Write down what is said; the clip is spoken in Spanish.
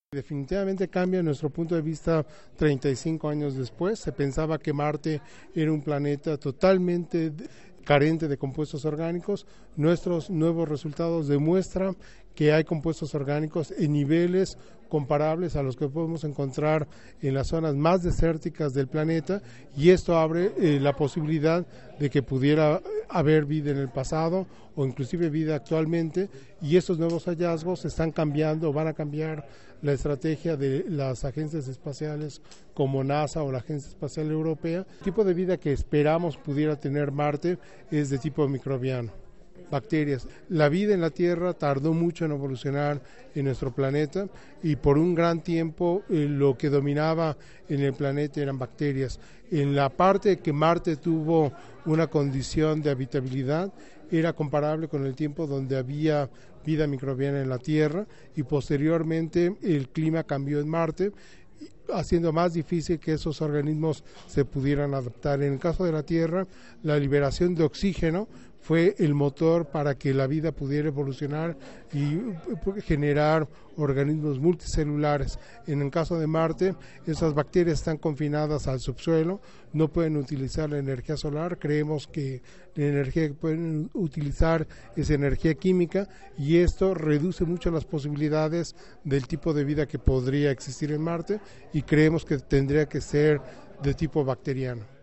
Definitivamente cambia nuestro punto de vista 35 años después. Se pensaba que Marte era un planeta totalmente carente de compuestos orgánicos. Nuestros nuevos resultados demuestran que hay compuestos orgánicos en niveles comparables a los que podemos encontrar en las zonas más desérticas del planeta, y esto abre la posibilidad de que pudiera haber vida en el pasado o inclusive vida actualmente, y estos nuevos hallazgos están cambiando, van a cambiar la estrategia de las agencias espaciales como NASA o la Agencia Espacial Europea. El tipo de vida que esperamos pudiera tener Marte es de tipo microbiano. Bacterias. La vida en la Tierra tardó mucho en evolucionar en nuestro planeta, y por un gran tiempo lo que dominaba en el planeta eran bacterias. En la parte que Marte tuvo una condición de habitabilidad era comparable con el tiempo donde había vida microbiana en la Tierra, y posteriormente el clima cambió en Marte, haciendo más difícil que esos organismos se pudieran adaptar. En el caso de la Tierra, la liberación de oxígeno fue el motor para que la vida pudiera evolucionar y generar organismos multicelulares. En el caso de Marte, esas bacterias están confinadas al subsuelo, no pueden utilizar la energía solar. Creemos que la energía que pueden utilizar es energía química, y esto reduce mucho las posibilidades del tipo de vida que podría existir en Marte, y creemos que tendría que ser de tipo bacteriano.